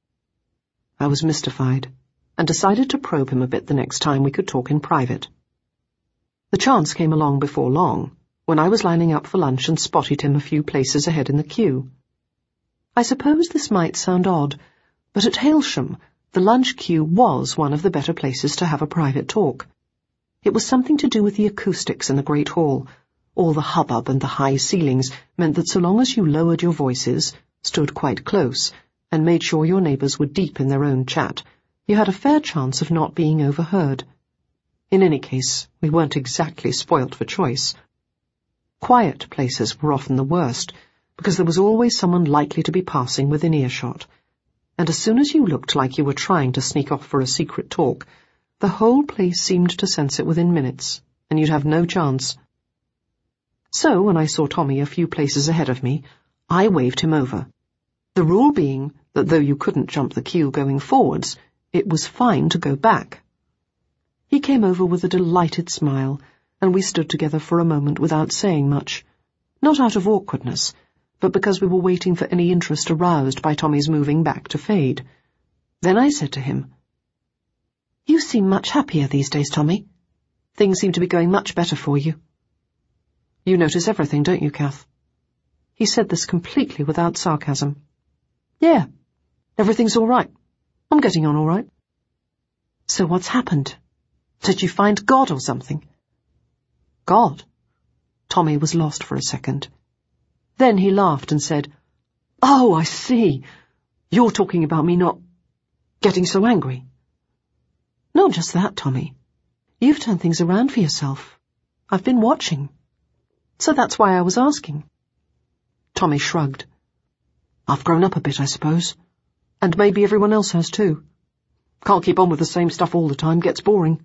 [SPEAKER 2] I was mystified, and decided to probe him a bit the next time we could talk in private. The chance came along before long, when I was lining up for lunch and spotted him a few places ahead in the queue. I suppose this might sound odd, but at Hailsham, the lunch queue was one of the better places to have a private talk. It was something to do with the acoustics in the great hall. All the hubbub and the high ceilings meant that so long as you lowered your voices, stood quite close, and made sure your neighbours were deep in their own chat, you had a fair chance of not being overheard. In any case, we weren't exactly spoilt for choice. Quiet places were often the worst, because there was always someone likely to be passing within earshot, and as soon as you looked like you were trying to sneak off for a secret talk, the whole place seemed to sense it within minutes, and you'd have no chance. So, when I saw Tommy a few places ahead of me, I waved him over, the rule being that though you couldn't jump the queue going forwards, it was fine to go back. He came over with a delighted smile, and we stood together for a moment without saying much, not out of awkwardness, but because we were waiting for any interest aroused by Tommy's moving back to fade. Then I said to him, "You seem much happier these days, Tommy. Things seem to be going much better for you." "You notice everything, don't you, Kath?" He said this completely without sarcasm. "Yeah, everything's all right. I'm getting on all right." "So what's happened? Did you find God or something?" "God?" Tommy was lost for a second. Then he laughed and said, "Oh, I see. You're talking about me not getting so angry." "Not just that, Tommy. You've turned things around for yourself. I've been watching. So that's why I was asking." Tommy shrugged. "I've grown up a bit, I suppose. And maybe everyone else has too. Can't keep on with the same stuff all the time, gets boring."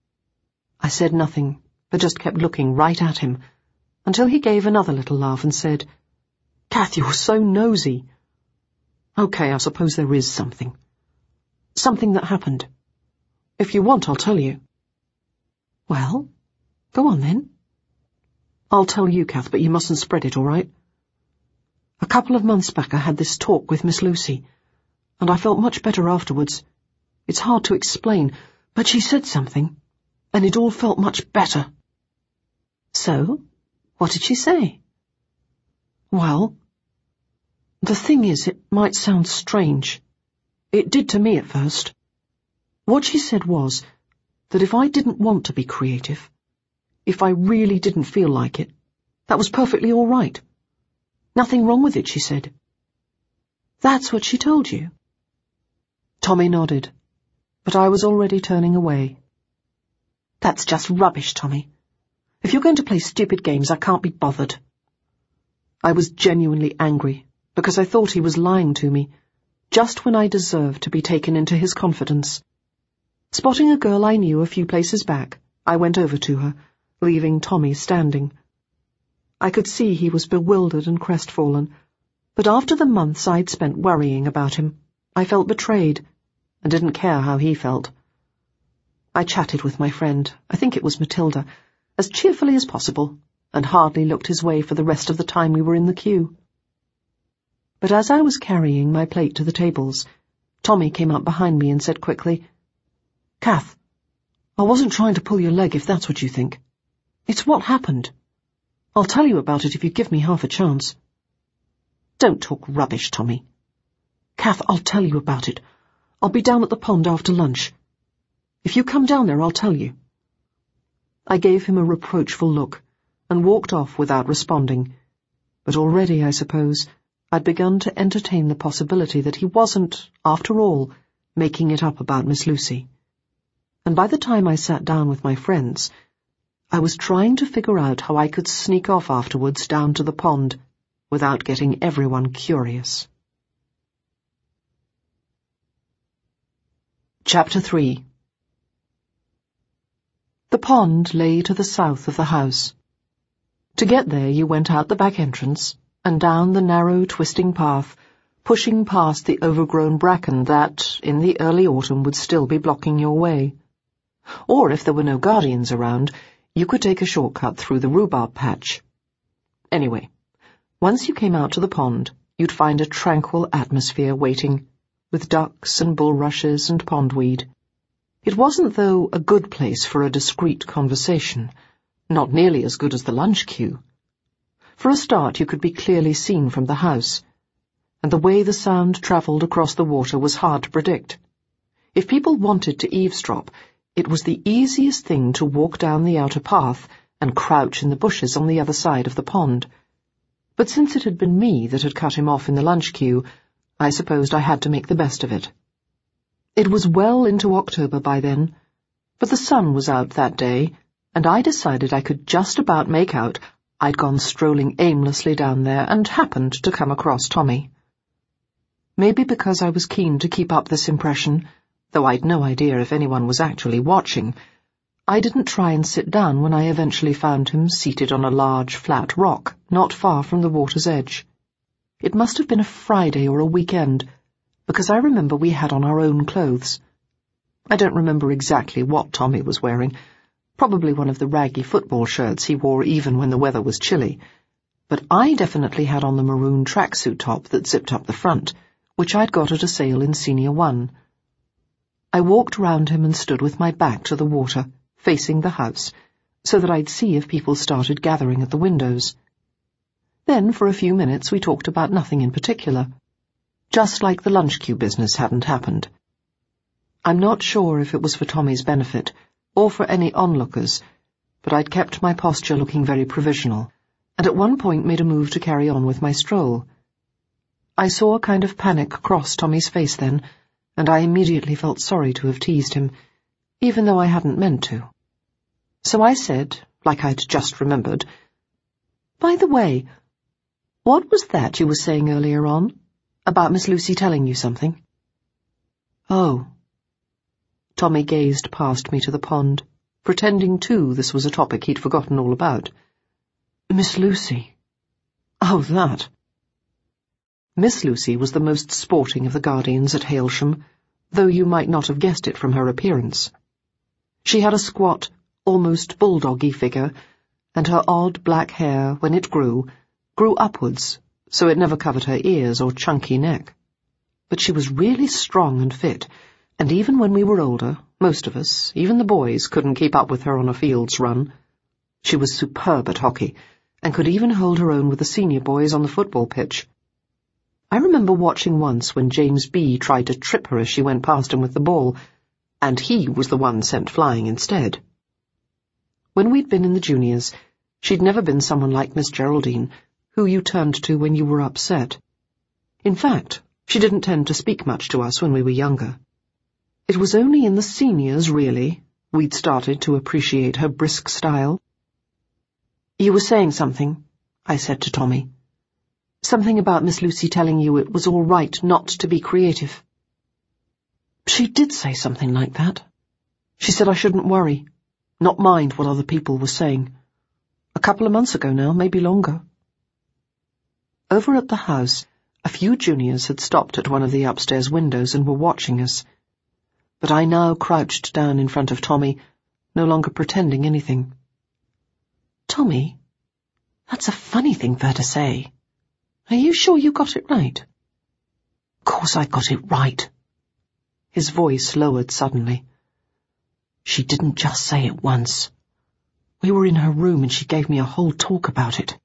[SPEAKER 2] I said nothing, but just kept looking right at him, until he gave another little laugh and said, "Kath, you're so nosy. Okay, I suppose there is something. Something that happened. If you want, I'll tell you." "Well, go on then." "I'll tell you, Kath, but you mustn't spread it, all right? A couple of months back I had this talk with Miss Lucy, and I felt much better afterwards. It's hard to explain, but she said something, and it all felt much better." "So? What did she say?" "Well, the thing is, it might sound strange. It did to me at first. What she said was that if I didn't want to be creative, if I really didn't feel like it, that was perfectly all right. Nothing wrong with it, she said." "That's what she told you?" Tommy nodded, but I was already turning away. "That's just rubbish, Tommy. If you're going to play stupid games, I can't be bothered." I was genuinely angry, because I thought he was lying to me, just when I deserved to be taken into his confidence. Spotting a girl I knew a few places back, I went over to her, leaving Tommy standing. I could see he was bewildered and crestfallen, but after the months I'd spent worrying about him, I felt betrayed, and didn't care how he felt. I chatted with my friend, I think it was Matilda, as cheerfully as possible, and hardly looked his way for the rest of the time we were in the queue. But as I was carrying my plate to the tables, Tommy came up behind me and said quickly, "Kath, I wasn't trying to pull your leg if that's what you think. It's what happened.
[SPEAKER 1] I'll tell you about it if you give me half a chance. Don't talk rubbish, Tommy. Kath, I'll tell you about it. I'll be down at the pond after lunch. If you come down there, I'll tell you. I gave him a reproachful look and walked off without responding, but already, I suppose, I'd begun to entertain the possibility that he wasn't, after all, making it up about Miss Lucy. And by the time I sat down with my friends, I was trying to figure out how I could sneak off afterwards down to the pond without getting everyone curious. Chapter three. The pond lay to the south of the house. To get there you went out the back entrance and down the narrow, twisting path, pushing past the overgrown bracken that, in the early autumn, would still be blocking your way. Or, if there were no guardians around, you could take a shortcut through the rhubarb patch. Anyway, once you came out to the pond, you'd find a tranquil atmosphere waiting, with ducks and bulrushes and pondweed. It wasn't, though, a good place for a discreet conversation, not nearly as good as the lunch queue. For a start, you could be clearly seen from the house, and the way the sound travelled across the water was hard to predict. If people wanted to eavesdrop, it was the easiest thing to walk down the outer path and crouch in the bushes on the other side of the pond. But since it had been me that had cut him off in the lunch queue, I supposed I had to make the best of it. It was well into October by then, but the sun was out that day, and I decided I could just about make out I'd gone strolling aimlessly down there and happened to come across Tommy. Maybe because I was keen to keep up this impression, though I'd no idea if anyone was actually watching, I didn't try and sit down when I eventually found him seated on a large, flat rock not far from the water's edge. It must have been a Friday or a weekend, because I remember we had on our own clothes. I don't remember exactly what Tommy was wearing, probably one of the raggy football shirts he wore even when the weather was chilly, but I definitely had on the maroon tracksuit top that zipped up the front, which I'd got at a sale in Senior One. I walked round him and stood with my back to the water, facing the house, so that I'd see if people started gathering at the windows. Then, for a few minutes, we talked about nothing in particular, just like the lunch queue business hadn't happened. I'm not sure if it was for Tommy's benefit, or for any onlookers, but I'd kept my posture looking very provisional, and at one point made a move to carry on with my stroll. I saw a kind of panic cross Tommy's face then, and I immediately felt sorry to have teased him, even though I hadn't meant to. So I said, like I'd just remembered, "By the way, what was that you were saying earlier on, about Miss Lucy telling you something?" "Oh." Tommy gazed past me to the pond, pretending too this was a topic he'd forgotten all about. "Miss Lucy. Oh, that." Miss Lucy was the most sporting of the guardians at Hailsham, though you might not have guessed it from her appearance. She had a squat, almost bulldoggy figure, and her odd black hair, when it grew, grew upwards, so it never covered her ears or chunky neck. But she was really strong and fit, and even when we were older, most of us, even the boys, couldn't keep up with her on a field's run. She was superb at hockey, and could even hold her own with the senior boys on the football pitch. I remember watching once when James B. tried to trip her as she went past him with the ball, and he was the one sent flying instead. When we'd been in the juniors, she'd never been someone like Miss Geraldine, who you turned to when you were upset. In fact, she didn't tend to speak much to us when we were younger. It was only in the seniors, really, we'd started to appreciate her brisk style. "You were saying something," I said to Tommy. "Something about Miss Lucy telling you it was all right not to be creative." "She did say something like that. She said I shouldn't worry, not mind what other people were saying. A couple of months ago now, maybe longer." Over at the house, a few juniors had stopped at one of the upstairs windows and were watching us, but I now crouched down in front of Tommy, no longer pretending anything. "Tommy, that's a funny thing for her to say. Are you sure you got it right?" "Of course I got it right." His voice lowered suddenly. "She didn't just say it once.
[SPEAKER 2] We were in her room and she gave me a whole talk about it.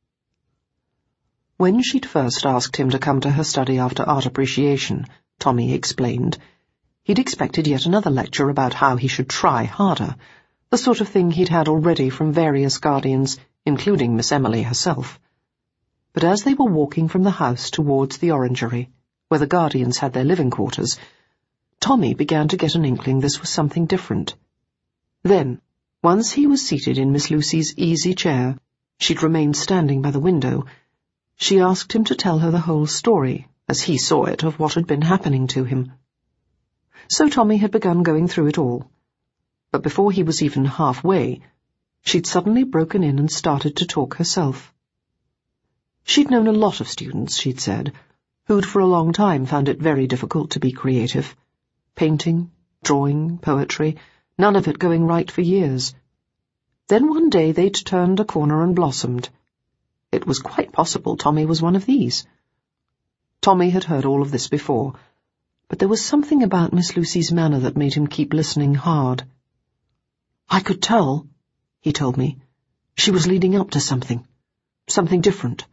[SPEAKER 1] When she'd first asked him to come to her study after art appreciation, Tommy explained, he'd expected yet another lecture about how he should try harder, the sort of thing he'd had already from various guardians, including Miss Emily herself. But as they were walking from the house towards the orangery, where the guardians had their living quarters, Tommy began to get an inkling this was something different. Then, once he was seated in Miss Lucy's easy chair, she'd remained standing by the window, she asked him to tell her the whole story, as he saw it, of what had been happening to him. So Tommy had begun going through it all. But before he was even halfway, she'd suddenly broken in and started to talk herself. She'd known a lot of students, she'd said, who'd for a long time found it very difficult to be creative. Painting, drawing, poetry, none of it going right for years. Then one day they'd turned a corner and blossomed. It was quite possible Tommy was one of these. Tommy had heard all of this before, but there was something about Miss Lucy's manner that made him keep listening hard. I could tell, he told me, she was leading up to something, something different.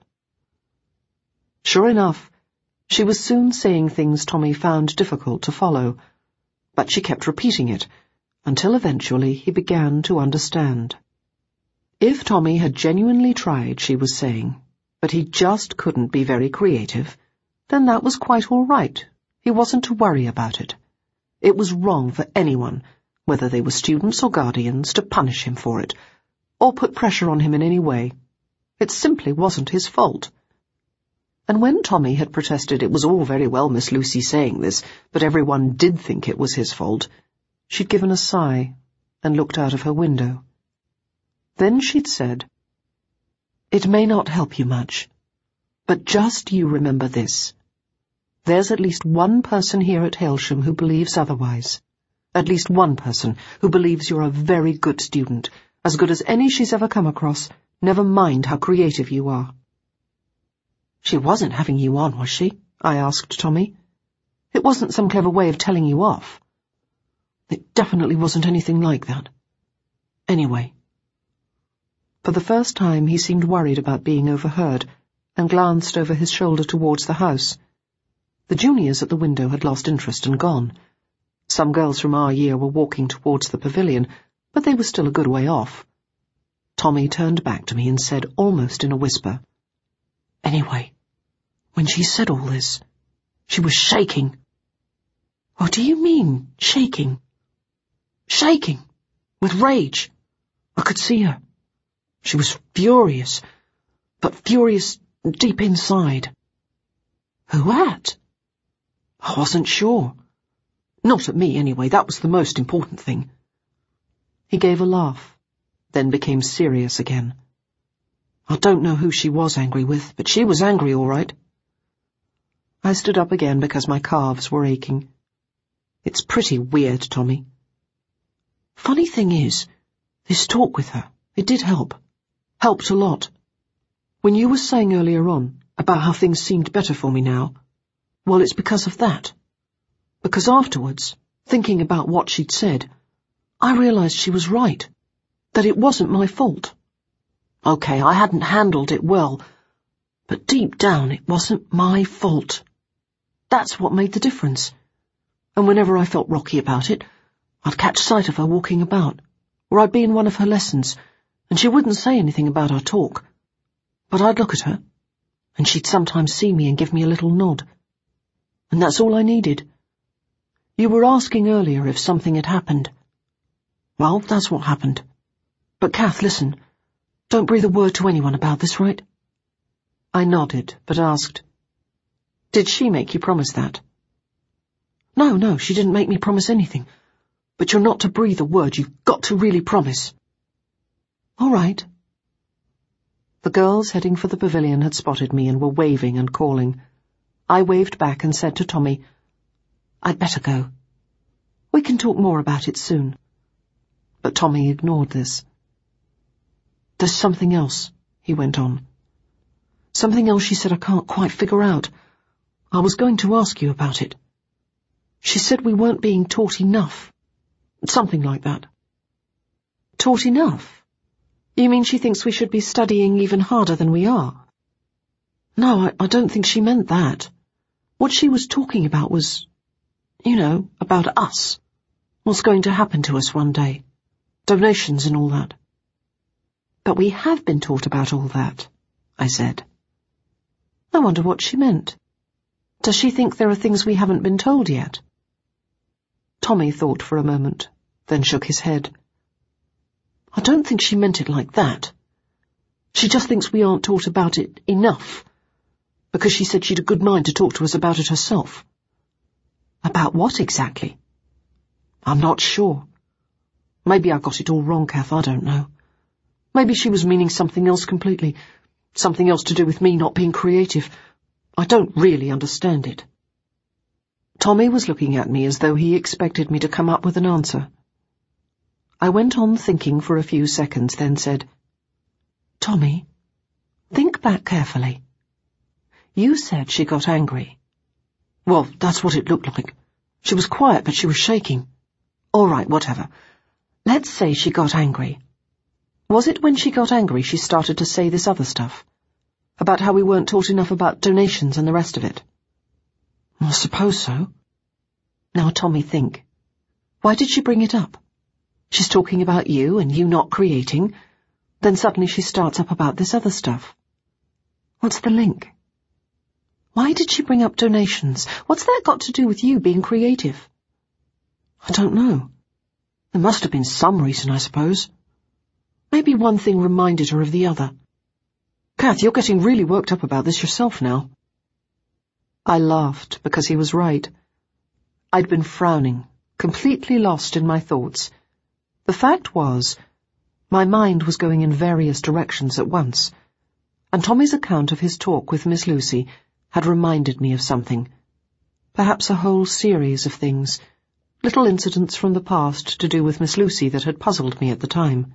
[SPEAKER 1] Sure enough, she was soon saying things Tommy found difficult to follow, but she kept repeating it, until eventually he began to understand. If Tommy had genuinely tried, she was saying, but he just couldn't be very creative, then that was quite all right. He wasn't to worry about it. It was wrong for anyone, whether they were students or guardians, to punish him for it, or put pressure on him in any way. It simply wasn't his fault. And when Tommy had protested it was all very well Miss Lucy saying this, but everyone did think it was his fault, she'd given a sigh and looked out of her window. Then she'd said, "It may not help you much, but just you remember this. There's at least one person here at Hailsham who believes otherwise. At least one person who believes you're a very good student, as good as any she's ever come across, never mind how creative you are." She wasn't having you on, was she? I asked Tommy. It wasn't some clever way of telling you off. It definitely wasn't anything like that. Anyway. For the first time he seemed worried about being overheard, and glanced over his shoulder towards the house. The juniors at the window had lost interest and gone. Some girls from our year were walking towards the pavilion, but they were still a good way off. Tommy turned back to me and said, almost in a whisper, "Anyway, when she said all this, she was shaking." "What do you mean, shaking?" "Shaking, with rage. I could see her. She was furious, but furious deep inside." "Who at?" "I wasn't sure. Not at me, anyway. That was the most important thing." He gave a laugh, then became serious again. "I don't know who she was angry with, but she was angry all right." I stood up again because my calves were aching. "It's pretty weird, Tommy. Funny thing is, this talk with her, it did help. Helped a lot. When you were saying earlier on about how things seemed better for me now, well, it's because of that. Because afterwards, thinking about what she'd said, I realized she was right, that it wasn't my fault. Okay, I hadn't handled it well, but deep down it wasn't my fault. That's what made the difference. And whenever I felt rocky about it, I'd catch sight of her walking about, or I'd be in one of her lessons, and she wouldn't say anything about our talk. But I'd look at her, and she'd sometimes see me and give me a little nod. And that's all I needed. You were asking earlier if something had happened. Well, that's what happened. But Kath, listen, don't breathe a word to anyone about this, right?" I nodded, but asked, "Did she make you promise that?" "No, no, she didn't make me promise anything. But you're not to breathe a word. You've got to really promise." "All right." The girls heading for the pavilion had spotted me and were waving and calling. I waved back and said to Tommy, "I'd better go. We can talk more about it soon." But Tommy ignored this. "There's something else," he went on. "Something else she said I can't quite figure out. I was going to ask you about it. She said we weren't being taught enough. Something like that." "Taught enough?"
[SPEAKER 2] You mean she thinks we should be studying even harder than we are? No, I, I don't think she meant that. What she was talking about was, you know, about us. What's going to happen to us one day. Donations and all that. But we have been taught about all that, I said. I wonder what she meant. Does she think there are things we haven't been told yet? Tommy thought for a moment, then shook his head. I don't think she meant it like that. She just thinks we aren't taught about it enough, because she said she'd a good mind to talk to us about it herself. About what exactly? I'm not sure. Maybe I got it all wrong, Kath, I don't know. Maybe she was meaning something else completely, something else to do with me not being creative. I don't really understand it. Tommy was looking at me as though he expected me to come up with an answer. I went on thinking for a few seconds, then said, Tommy, think back carefully. You said she got angry. Well, that's what it looked like. She was quiet, but she was shaking. All right, whatever. Let's say she got angry. Was it when she got angry she started to say this other stuff? About how we weren't taught enough about donations and the rest of it? I suppose so. Now, Tommy, think. Why did she bring it up? She's talking about you and you not creating. Then suddenly she starts up about this other stuff. What's the link? Why did she bring up donations? What's that got to do with you being creative? I don't know. There must have been some reason, I suppose. Maybe one thing reminded her of the other. Kath, you're getting really worked up about this yourself now. I laughed because he was right. I'd been frowning, completely lost in my thoughts. The fact was, my mind was going in various directions at once, and Tommy's account of his talk with Miss Lucy had reminded me of something. Perhaps a whole series of things, little incidents from the past to do with Miss Lucy that had puzzled me at the time.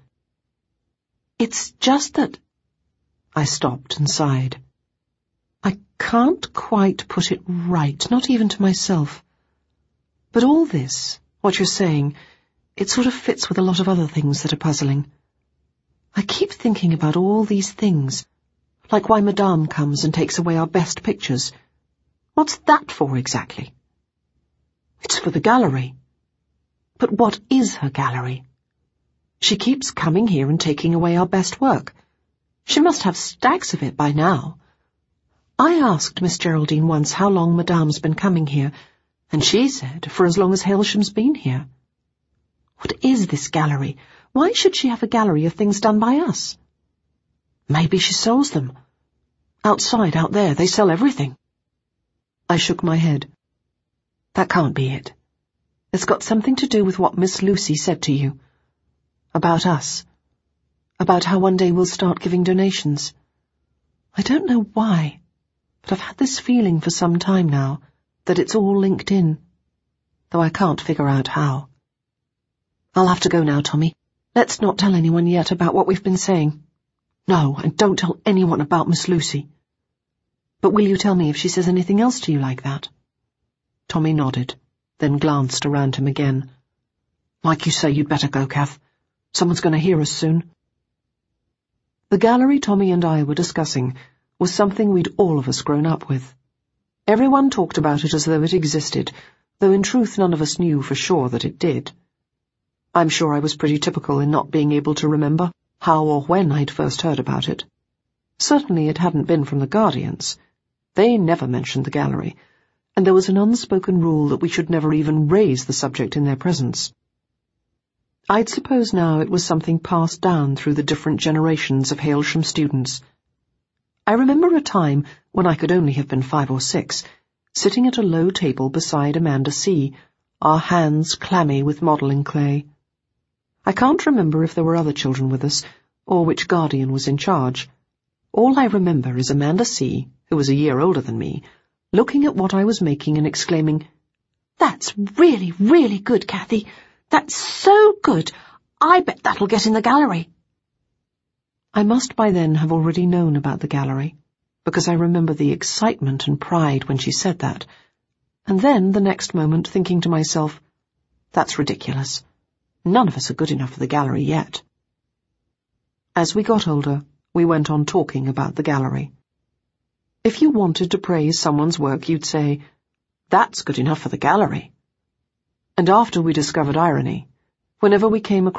[SPEAKER 2] It's just that... I stopped and sighed. I can't quite put it right, not even to myself. But all this, what you're saying, it sort of fits with a lot of other things that are puzzling. I keep thinking about all these things, like why Madame comes and takes away our best pictures. What's that for exactly? It's for the gallery. But what is her gallery? She keeps coming here and taking away our best work. She must have stacks of it by now. I asked Miss Geraldine once how long Madame's been coming here, and she said for as long as Hailsham's been here. What is this gallery? Why should she have a gallery of things done by us? Maybe she sells them. Outside, out there, they sell everything. I shook my head. That can't be it. It's got something to do with what Miss Lucy said to you. About us. About how one day we'll start giving donations. I don't know why, but I've had this feeling for some time now that it's all linked in, though I can't figure out how. I'll have to go now, Tommy. Let's not tell anyone yet about what we've been saying. No, and don't tell anyone about Miss Lucy. But will you tell me if she says anything else to you like that? Tommy nodded, then glanced around him again. Like you say, you'd better go, Kath. Someone's going to hear us soon. The gallery Tommy and I were discussing was something we'd all of us grown up with. Everyone talked about it as though it existed, though in truth none of us knew for sure that it did. I'm sure I was pretty typical in not being able to remember how or when I'd first heard about it. Certainly it hadn't been from the Guardians. They never mentioned the gallery, and there was an unspoken rule that we should never even raise the subject in their presence. I'd suppose now it was something passed down through the different generations of Hailsham students. I remember a time when I could only have been five or six, sitting at a low table beside Amanda C., our hands clammy with modelling clay. I can't remember if there were other children with us, or which guardian was in charge. All I remember is Amanda C., who was a year older than me, looking at what I was making and exclaiming, "That's really, really good, Kathy. That's so good. I bet that'll get in the gallery." I must by then have already known about the gallery, because I remember the excitement and pride when she said that, and then the next moment thinking to myself, that's ridiculous. None of us are good enough for the gallery yet.
[SPEAKER 1] As we got older, we went on talking about the gallery. If you wanted to praise someone's work, you'd say, "That's good enough for the gallery." And after we discovered irony, whenever we came across